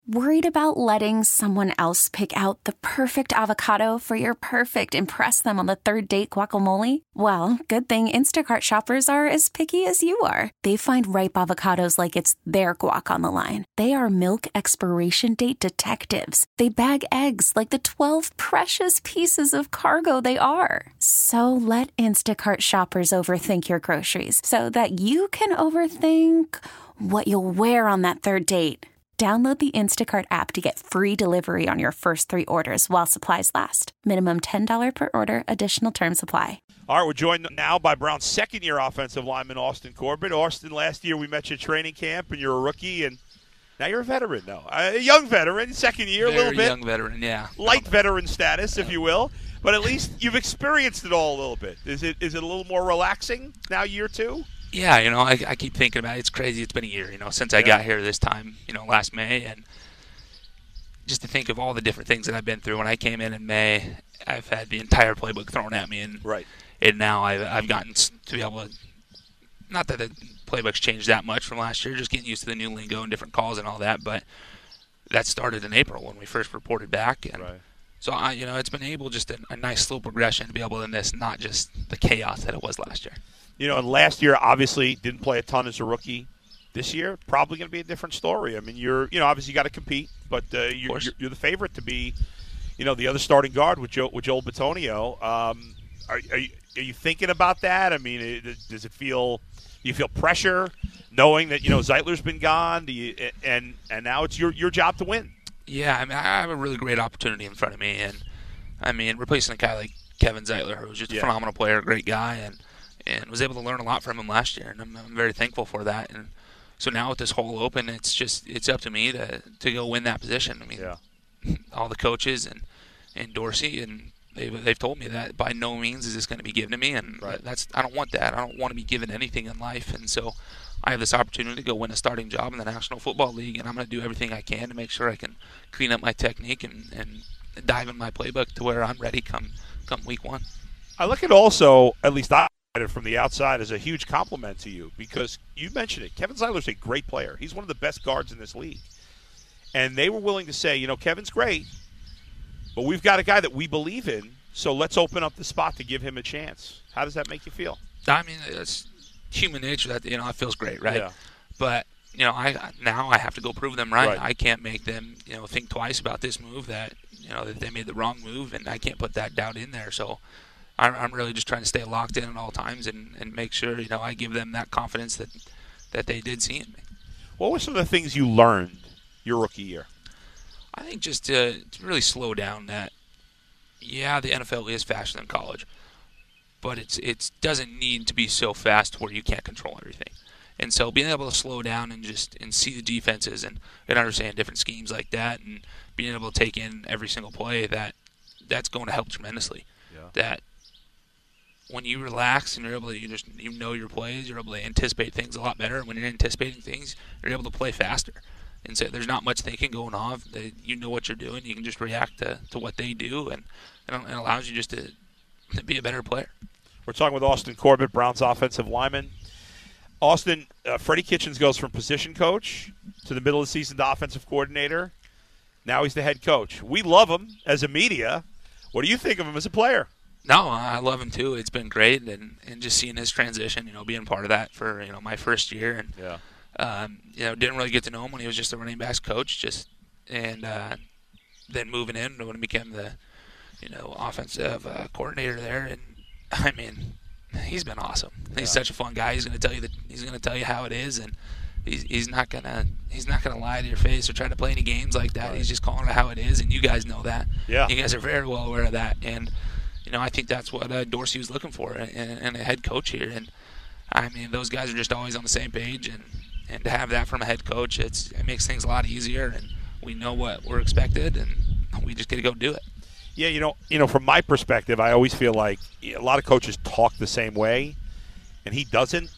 Worried about letting someone else pick out the perfect avocado for your perfect impress them on the third date guacamole? Well, good thing Instacart shoppers are as picky as you are. They find ripe avocados like it's their guac on the line. They are milk expiration date detectives. They bag eggs like the 12 precious pieces of cargo they are. So let Instacart shoppers overthink your groceries so that you can overthink what you'll wear on that third date. Download the Instacart app to get free delivery on your first 3 orders while supplies last. Minimum $10 per order. Additional terms apply. All right, we're joined now by Brown's second-year offensive lineman, Austin Corbett. Austin, last year we met you at training camp, and you're a rookie, and now you're a veteran, though. A young veteran, second year, a little bit. Young veteran, yeah. Light veteran status, if you will. But at least you've experienced it all a little bit. Is it a little more relaxing now, year 2? Yeah, I keep thinking about it. It's crazy. It's been a year, since I got here this time, last May. And just to think of all the different things that I've been through. When I came in May, I've had the entire playbook thrown at me. And now I've gotten to be able to, not that the playbook's changed that much from last year, just getting used to the new lingo and different calls and all that. But that started in April when we first reported back. And so, it's been able just a nice slow progression to be able to miss not just the chaos that it was last year. And last year, obviously, didn't play a ton as a rookie. This year, probably going to be a different story. I mean, you're, obviously you got to compete, but you're the favorite to be, the other starting guard with Joel Bitonio. Are you thinking about that? I mean, do you feel pressure knowing that, Zeitler's been gone? And now it's your job to win? Yeah, I mean, I have a really great opportunity in front of me. And, I mean, replacing a guy like Kevin Zeitler, who was just a phenomenal player, a great guy, and was able to learn a lot from him last year, and I'm very thankful for that. And so now with this hole open, it's up to me to go win that position. I mean, all the coaches and Dorsey, and they've told me that by no means is this going to be given to me, and I don't want that. I don't want to be given anything in life, and so I have this opportunity to go win a starting job in the National Football League, and I'm going to do everything I can to make sure I can clean up my technique and dive in my playbook to where I'm ready come week 1. I look at also, at least from the outside, as a huge compliment to you, because you mentioned it. Kevin Zeitler's a great player. He's one of the best guards in this league. And they were willing to say, Kevin's great, but we've got a guy that we believe in, so let's open up the spot to give him a chance. How does that make you feel? I mean, it's human nature that, it feels great, right? Yeah. But, I have to go prove them right. I can't make them, think twice about this move that they made the wrong move, and I can't put that doubt in there. So I'm really just trying to stay locked in at all times and make sure, I give them that confidence that they did see in me. What were some of the things you learned your rookie year? I think just to really slow down that, the NFL is faster than college, but it doesn't need to be so fast where you can't control everything. And so being able to slow down and see the defenses and understand different schemes like that, and being able to take in every single play, that's going to help tremendously. Yeah. That when you relax and you're able to you know your plays, you're able to anticipate things a lot better. When you're anticipating things, you're able to play faster. And so there's not much thinking going on. You know what you're doing. You can just react to what they do, and it allows you just to be a better player. We're talking with Austin Corbett, Browns offensive lineman. Austin, Freddie Kitchens goes from position coach to the middle of the season to offensive coordinator. Now he's the head coach. We love him as a media. What do you think of him as a player? No, I love him too. It's been great, and just seeing his transition, being part of that for my first year, and didn't really get to know him when he was just a running backs coach, then moving in when he became the offensive coordinator there, and I mean, he's been awesome. He's such a fun guy. He's going to tell you how it is, and he's not gonna lie to your face or try to play any games like that. Right. He's just calling it how it is, and you guys know that. Yeah, you guys are very well aware of that, and I think that's what Dorsey was looking for in a head coach here. And I mean, those guys are just always on the same page, and to have that from a head coach, it makes things a lot easier, and we know what we're expected, and we just get to go do it. Yeah, from my perspective, I always feel like a lot of coaches talk the same way, and he doesn't.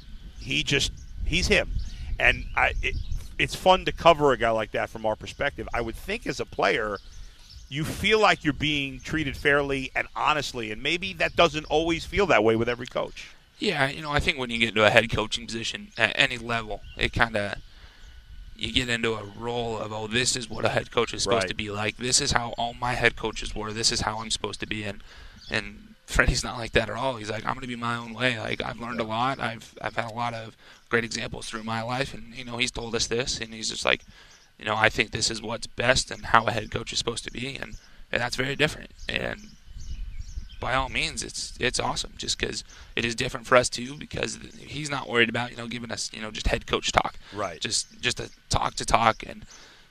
He's him, and it's fun to cover a guy like that from our perspective. I would think as a player, you feel like you're being treated fairly and honestly, and maybe that doesn't always feel that way with every coach. Yeah, I think when you get into a head coaching position at any level, it kind of you get into a role of, oh, this is what a head coach is supposed to be like. This is how all my head coaches were. This is how I'm supposed to be. And Freddie's not like that at all. He's like, I'm going to be my own way. Like, I've learned a lot. I've had a lot of great examples through my life. And, he's told us this. And he's just like, I think this is what's best and how a head coach is supposed to be. And that's very different. And by all means, it's awesome just because it is different for us too, because he's not worried about giving us just head coach talk, right? Just a talk and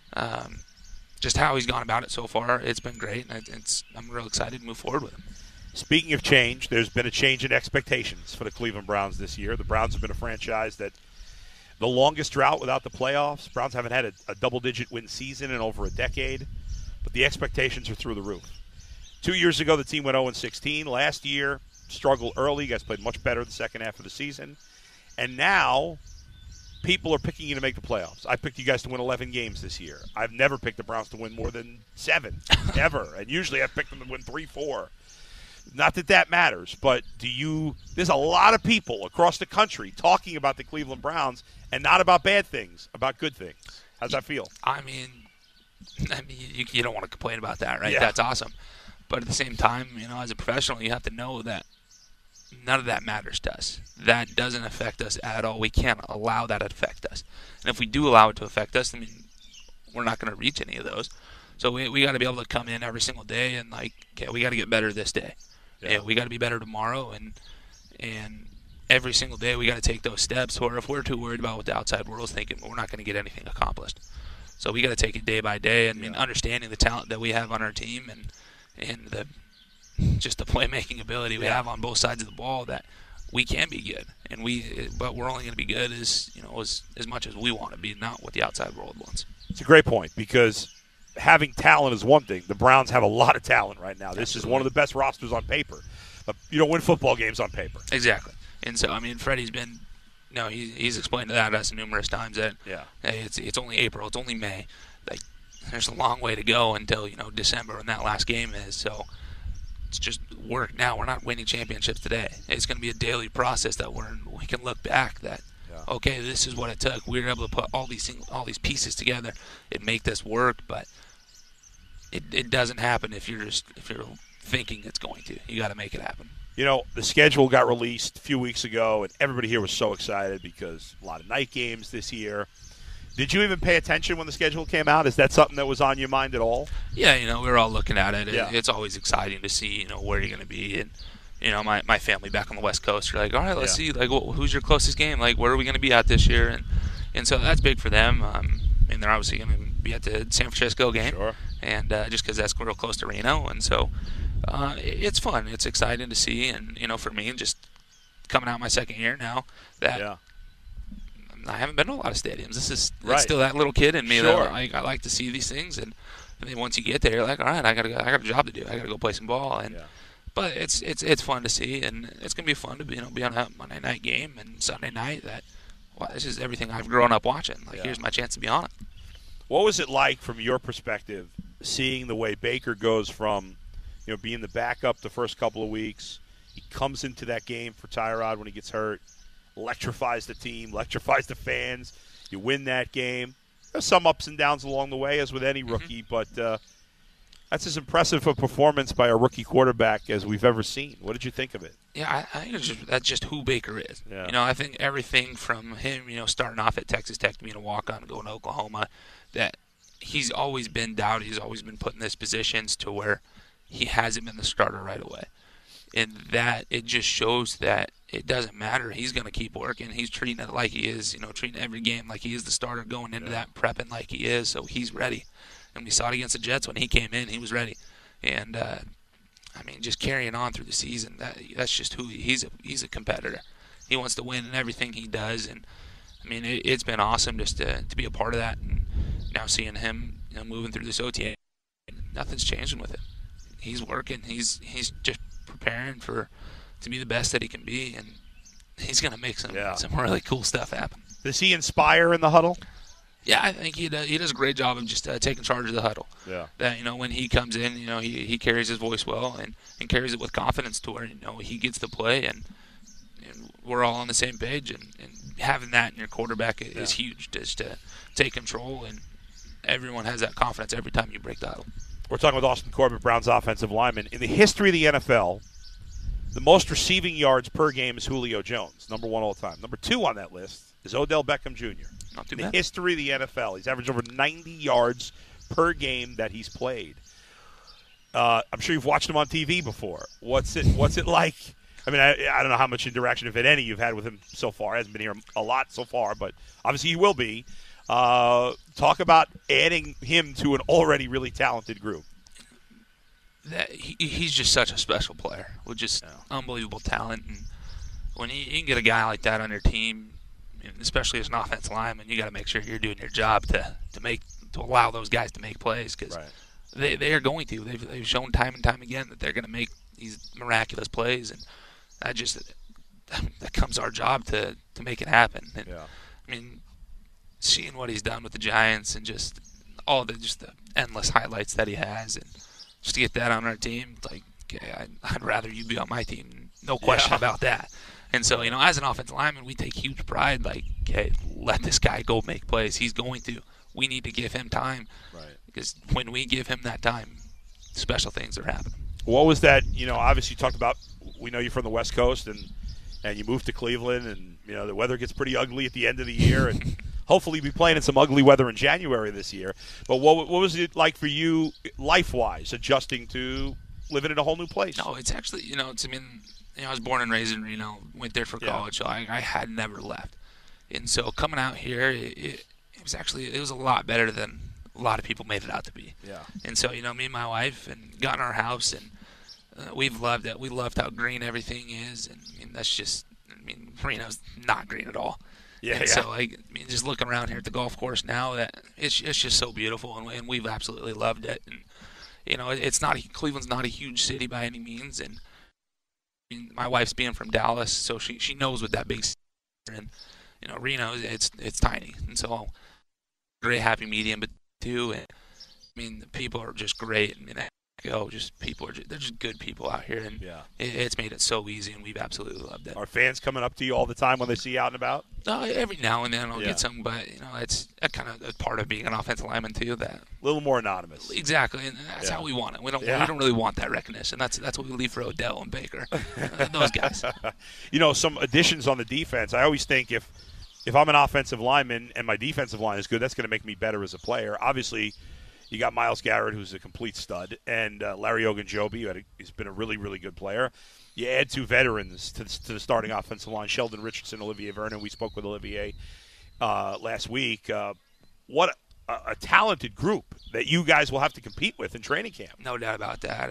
just how he's gone about it so far. It's been great, and I'm real excited to move forward with him. Speaking of change, there's been a change in expectations for the Cleveland Browns this year. The Browns have been a franchise that the longest drought without the playoffs. Browns haven't had a double-digit win season in over a decade, but the expectations are through the roof. 2 years ago, the team went 0-16. Last year, struggled early. You guys played much better the second half of the season. And now, people are picking you to make the playoffs. I picked you guys to win 11 games this year. I've never picked the Browns to win more than 7, ever. And usually I've picked them to win 3, 4. Not that matters, but there's a lot of people across the country talking about the Cleveland Browns and not about bad things, about good things. How's that feel? I mean, you don't want to complain about that, right? Yeah. That's awesome. But at the same time, as a professional, you have to know that none of that matters to us. That doesn't affect us at all. We can't allow that to affect us. And if we do allow it to affect us, we're not going to reach any of those. So we got to be able to come in every single day and okay, we got to get better this day. Yeah. We got to be better tomorrow, and every single day we got to take those steps. Or if we're too worried about what the outside world's thinking, we're not going to get anything accomplished. So we got to take it day by day. Understanding the talent that we have on our team and just the playmaking ability we have on both sides of the ball, that we can be good, but we're only going to be good as much as we want to be, not what the outside world wants. It's a great point, because having talent is one thing. The Browns have a lot of talent right now. This is one of the best rosters on paper, but you don't win football games on paper. Exactly. And so Freddie's been he's explained that to us numerous times that hey, it's only April, it's only May, there's a long way to go until December when that last game is. So it's just work now. We're not winning championships today. It's going to be a daily process that we can look back that okay, this is what it took. We were able to put all these pieces together and make this work, but it doesn't happen if you're thinking it's going to. You got to make it happen. The schedule got released a few weeks ago, and everybody here was so excited because a lot of night games this year. Did you even pay attention when the schedule came out? Is that something that was on your mind at all? Yeah, we were all looking at it. Yeah. It's always exciting to see, where you're going to be. And, my family back on the West Coast are like, all right, let's see, who's your closest game? Where are we going to be at this year? And so that's big for them. And they're obviously going to be at the San Francisco game. Sure. And just because that's real close to Reno. And so it's fun. It's exciting to see. And, for me, just coming out my second year now, that I haven't been to a lot of stadiums. It's still that little kid in me that I like to see these things. And then once you get there, you're like, all right, I got a job to do. I got to go play some ball. But it's fun to see, and it's gonna be fun to be on a Monday night game and Sunday night. This is everything I've grown up watching. Here's my chance to be on it. What was it like from your perspective, seeing the way Baker goes from, being the backup the first couple of weeks? He comes into that game for Tyrod when he gets hurt, electrifies the team, electrifies the fans. You win that game. There's some ups and downs along the way, as with any rookie, but that's as impressive a performance by a rookie quarterback as we've ever seen. What did you think of it? Yeah, I think that's just who Baker is. Yeah. I think everything from him, starting off at Texas Tech, being a walk-on, going to Oklahoma, that he's always been doubted. He's always been put in these positions to where he hasn't been the starter right away. And that it just shows that it doesn't matter. He's going to keep working. He's treating it like he is, treating every game like he is the starter, going into that, prepping like he is, so he's ready. And we saw it against the Jets when he came in. He was ready. And, just carrying on through the season, that's just who he's a competitor. He wants to win in everything he does. And, it's been awesome just to be a part of that. And now seeing him moving through this OTA, nothing's changing with it. He's working. He's just preparing to be the best that he can be. And he's going to make some really cool stuff happen. Does he inspire in the huddle? Yeah, I think he does a great job of just taking charge of the huddle. Yeah. That, when he comes in, he carries his voice well and carries it with confidence to where, he gets the play and we're all on the same page and having that in your quarterback is huge, just to take control, and everyone has that confidence every time you break the huddle. We're talking with Austin Corbett, Browns offensive lineman. In the history of the NFL, the most receiving yards per game is Julio Jones, number 1 all time. Number 2 on that list is Odell Beckham Jr. Not too in bad. The history of the NFL, he's averaged over 90 yards per game that he's played. I'm sure you've watched him on TV before. What's it like? I mean, I don't know how much interaction, if any, you've had with him so far. He hasn't been here a lot so far, but obviously he will be. Talk about adding him to an already really talented group. He's just such a special player with just unbelievable talent. And when you can get a guy like that on your team, especially as an offensive lineman, you got to make sure you're doing your job to allow those guys to make plays, because they are going to. They've shown time and time again that they're going to make these miraculous plays, and that comes our job to make it happen. And, I mean, seeing what he's done with the Giants and just the endless highlights that he has, and just to get that on our team, like, okay, I'd rather you be on my team, no question about that. And so, as an offensive lineman, we take huge pride, like, okay, let this guy go make plays. He's going to. We need to give him time. Right. Because when we give him that time, special things are happening. What was that, obviously you talked about, we know you're from the West Coast, and you moved to Cleveland, and, the weather gets pretty ugly at the end of the year, and hopefully you'll be playing in some ugly weather in January this year. But what was it like for you life-wise, adjusting to living in a whole new place? No, it's actually, I was born and raised in Reno, went there for college, so I had never left. And so coming out here, it was a lot better than a lot of people made it out to be. Yeah. And so, me and my wife and got in our house, and we've loved it. We loved how green everything is, and that's just, Reno's not green at all. Yeah. So, just looking around here at the golf course now, that it's just so beautiful, and we've absolutely loved it. And Cleveland's not a huge city by any means, and my wife's being from Dallas, so she knows what that big city is, and Reno, it's tiny, and so great happy medium, but too, and the people are just great. They're just good people out here, and it's made it so easy, and we've absolutely loved it. Are fans coming up to you all the time when they see you out and about? Every now and then I'll get some, but it's kind of a part of being an offensive lineman too. That a little more anonymous. Exactly, and that's how we want it. We don't really want that recognition. That's what we leave for Odell and Baker, those guys. Some additions on the defense. I always think if I'm an offensive lineman and my defensive line is good, that's going to make me better as a player. Obviously, you got Myles Garrett, who's a complete stud, and Larry Ogunjobi, who's been a really, really good player. You add 2 veterans to the starting offensive line, Sheldon Richardson, Olivier Vernon. We spoke with Olivier last week. What a talented group that you guys will have to compete with in training camp. No doubt about that.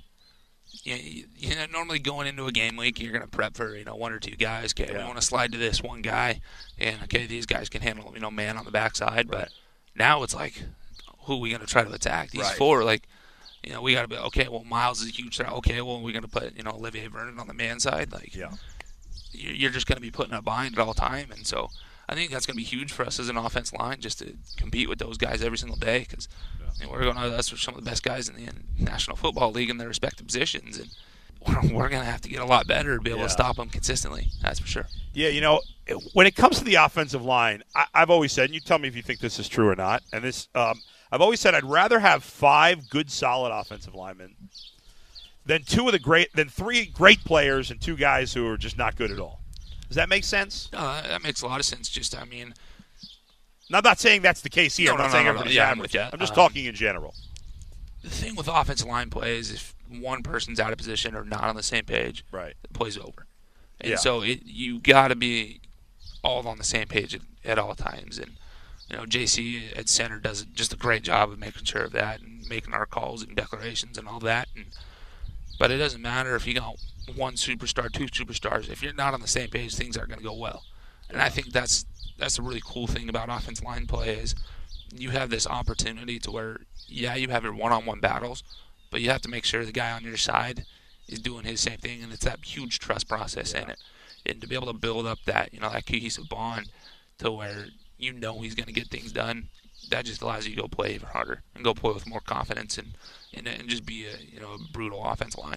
Normally going into a game week, you're going to prep for 1 or 2 guys. Okay, we want to slide to this one guy, and these guys can handle man on the backside. Right. But now it's like, who are we going to try to attack? These 4, we got to be, okay, well, Myles is a huge threat. Okay, well, we're going to put, Olivier Vernon on the man side. You're just going to be put in a bind at all time. And so I think that's going to be huge for us as an offense line, just to compete with those guys every single day, because that's some of the best guys in the National Football League in their respective positions. And we're going to have to get a lot better to be able to stop them consistently. That's for sure. Yeah, when it comes to the offensive line, I've always said, and you tell me if you think this is true or not, and this I've always said I'd rather have 5 good, solid offensive linemen than 3 great players and 2 guys who are just not good at all. Does that make sense? No, that makes a lot of sense. I'm not saying that's the case here. I'm not saying everybody's average. I'm just talking in general. The thing with offensive line plays, if one person's out of position or not on the same page, right, the play's over. And so you got to be all on the same page at all times. And JC at center does just a great job of making sure of that and making our calls and declarations and all that. But it doesn't matter if you got 1 superstar, 2 superstars. If you're not on the same page, things aren't going to go well. And I think that's a really cool thing about offensive line play is you have this opportunity to where, you have your one-on-one battles, but you have to make sure the guy on your side is doing his same thing, and it's that huge trust process in it. And to be able to build up that, that cohesive bond to where he's going to get things done, that just allows you to go play even harder and go play with more confidence and just be a brutal offensive line.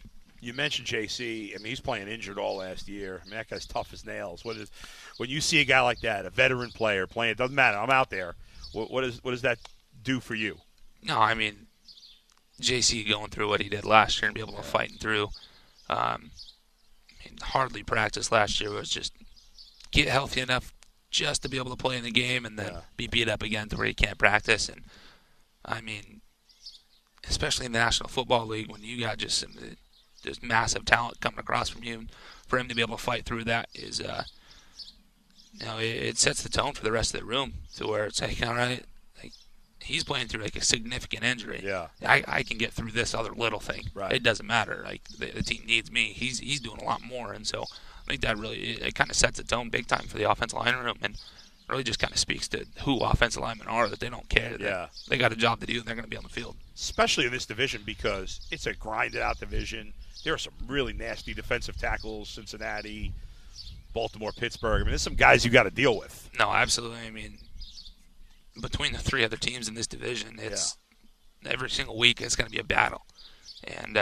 You mentioned JC. I mean, he's playing injured all last year. I mean, that guy's tough as nails. When you see a guy like that, a veteran player playing, it doesn't matter. I'm out there. What does that do for you? No, I mean, JC going through what he did last year and be able to fight through. I mean, hardly practiced last year. It was just get healthy enough just to be able to play in the game and then be beat up again to where he can't practice. And, I mean, especially in the National Football League when you got just massive talent coming across from you, for him to be able to fight through that is, it sets the tone for the rest of the room to where it's like, all right, like he's playing through like a significant injury. Yeah, I can get through this other little thing. Right. It doesn't matter. Like the team needs me. He's doing a lot more, and so I think that really it kind of sets the tone big time for the offensive line room, and really just kind of speaks to who offensive linemen are, that they don't care. They got a job to do, and they're going to be on the field. Especially in this division because it's a grinded-out division. There are some really nasty defensive tackles, Cincinnati, Baltimore, Pittsburgh. I mean, there's some guys you got to deal with. No, absolutely. I mean, between the three other teams in this division, it's every single week it's going to be a battle. And,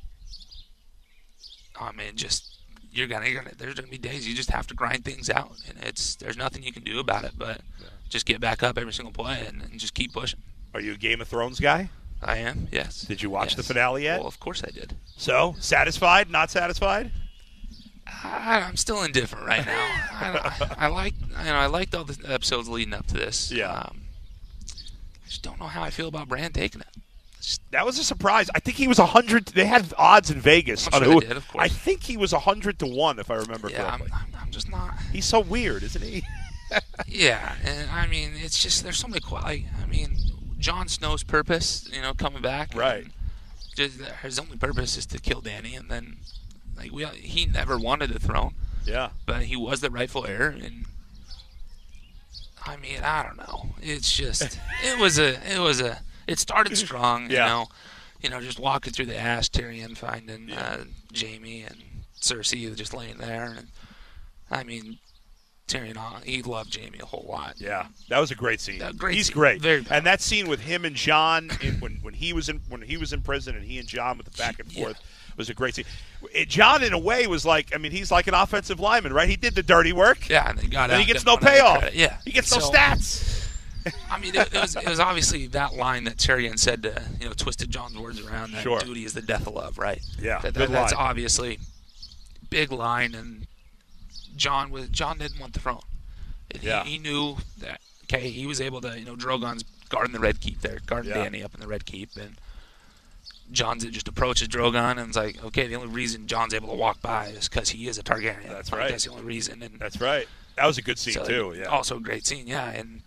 I mean, just there's going to be days you just have to grind things out, and there's nothing you can do about it but just get back up every single play and just keep pushing. Are you a Game of Thrones guy? I am, yes. Did you watch the finale yet? Well, of course I did. So, satisfied, not satisfied? I'm still indifferent right now. I liked all the episodes leading up to this. Yeah. I just don't know how I feel about Bran taking it. That was a surprise. I think he was 100. They had odds in Vegas. I'm sure they did, of course. I think he was 100-1, if I remember correctly. I'm just not. He's so weird, isn't he? Yeah, and I mean, it's just there's so many. Jon Snow's purpose, coming back. Right. Just his only purpose is to kill Dany, and then he never wanted the throne. Yeah. But he was the rightful heir, and I mean, I don't know. It's just it started strong. Just walking through the ash, Tyrion finding Jaime and Cersei just laying there, and I mean, Tyrion, he loved Jaime a whole lot. Yeah, that was a great scene. He's scene. Great. Very powerful. And that scene with him and Jon when he was in prison and he and Jon with the back and forth was a great scene. Jon, in a way, was like, I mean, he's like an offensive lineman, right? He did the dirty work. Yeah, and he gets no payoff. Yeah, he gets no stats. I mean, it was obviously that line that Tyrion said to twisted Jon's words around. That duty is the death of love, right? Yeah, that's obviously big line, and Jon didn't want the throne. He knew that. Okay, he was able to. Drogon's guarding the Red Keep there, guarding Dany up in the Red Keep, and Jon just approaches Drogon, and it's like, okay, the only reason Jon's able to walk by is because he is a Targaryen. That's right. That's the only reason. And that's right. That was a good scene too. Yeah. Also a great scene. Yeah, and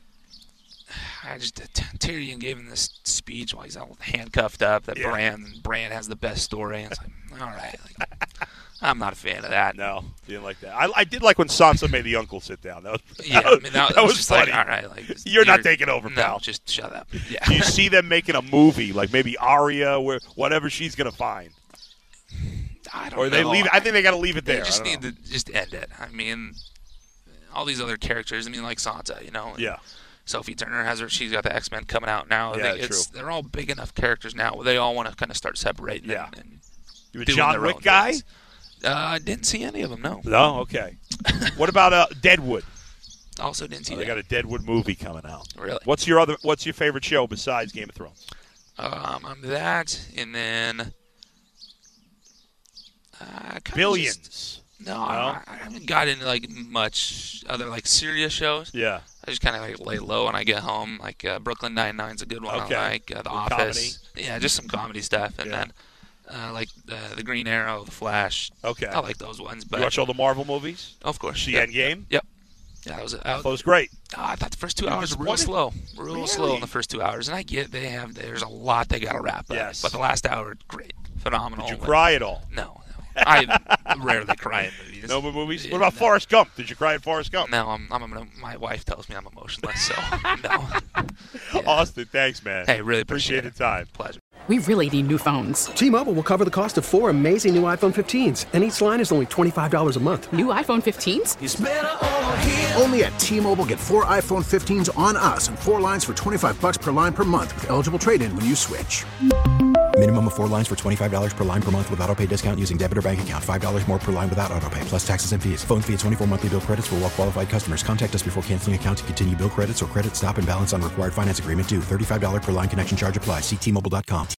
Tyrion gave him this speech while he's all handcuffed up. That Bran has the best story. And it's like, all right. I'm not a fan of that. No, didn't like that. I did like when Sansa made the uncle sit down. That was just funny. Like, all right, you're not taking over, pal. No, just shut up. Yeah. Do you see them making a movie, like maybe Arya, where whatever she's gonna find? I don't know. I think they got to leave it there. They just need to just end it. I mean, all these other characters. I mean, like Sansa, Yeah. Sophie Turner she's got the X-Men coming out now. Yeah, true. They're all big enough characters now where they all want to kind of start separating. Yeah. And you a John Wick guy? I didn't see any of them, no. No? Okay. What about Deadwood? Also didn't see that. They got a Deadwood movie coming out. Really? What's your favorite show besides Game of Thrones? I'm that, and then Billions. I haven't got into much other serious shows. Yeah. I just kind of lay low when I get home. Brooklyn Nine-Nine's a good one. Okay. I like The Office. Comedy. Yeah, just some comedy stuff, and then the Green Arrow, The Flash. Okay. I like those ones. But you watch all the Marvel movies? Of course. The Endgame? Yep. Yeah, that was great. I thought the first 2 hours were real slow. Real slow in the first 2 hours. And I get there's a lot they got to wrap up. Yes. But the last hour, great. Phenomenal. Did you cry at all? No. I rarely cry in movies. No movies? What about Forrest Gump? Did you cry at Forrest Gump? No, my wife tells me I'm emotionless, so no. Yeah. Austin, thanks, man. Hey, really appreciate the time. Pleasure. We really need new phones. T-Mobile will cover the cost of 4 amazing new iPhone 15s, and each line is only $25 a month. New iPhone 15s? It's better over here. Only at T-Mobile, get 4 iPhone 15s on us and 4 lines for $25 per line per month with eligible trade-in when you switch. Minimum of 4 lines for $25 per line per month with autopay discount using debit or bank account. $5 more per line without autopay, plus taxes and fees. Phone fee at 24 monthly bill credits for well qualified customers. Contact us before canceling account to continue bill credits or credit stop and balance on required finance agreement due. $35 per line connection charge applies. See T-Mobile.com.